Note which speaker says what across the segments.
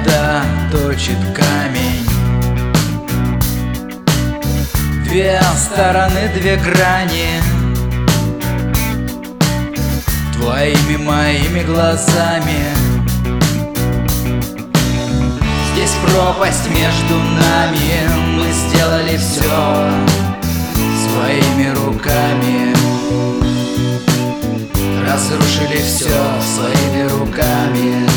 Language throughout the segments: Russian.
Speaker 1: Вода точит камень. Две стороны, две грани. Твоими, моими глазами. Здесь пропасть между нами. Мы сделали все своими руками. Разрушили все своими руками.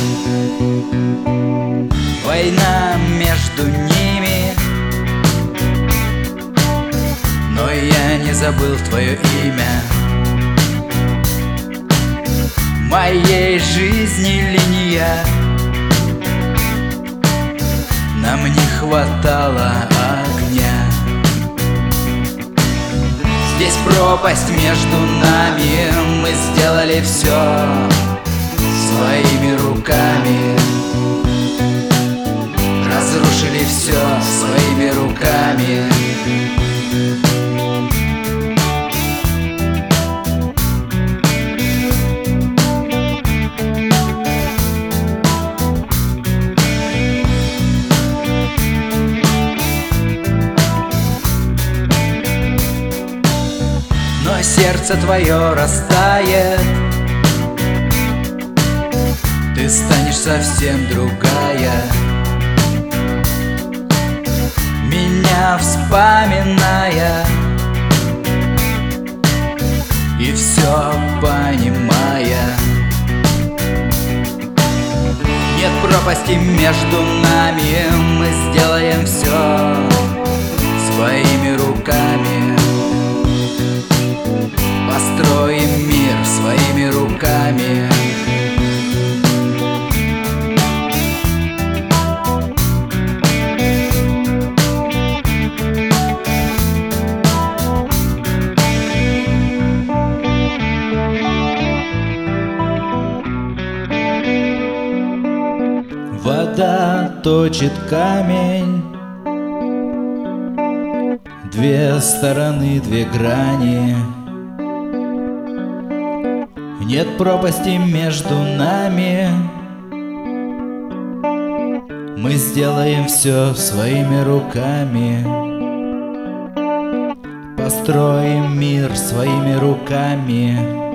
Speaker 1: Война между ними, но я не забыл твое имя. Моей жизни линия. Нам не хватало огня. Здесь пропасть между нами. Мы сделали все своими руками. Разрушили все своими руками. Но сердце твое растает. Ты станешь совсем другая, меня вспоминая и все понимая. Нет пропасти между нами. Мы сделаем все своими руками. Построим мир своими руками. Вода точит камень. Две стороны, две грани. Нет пропасти между нами. Мы сделаем все своими руками. Построим мир своими руками.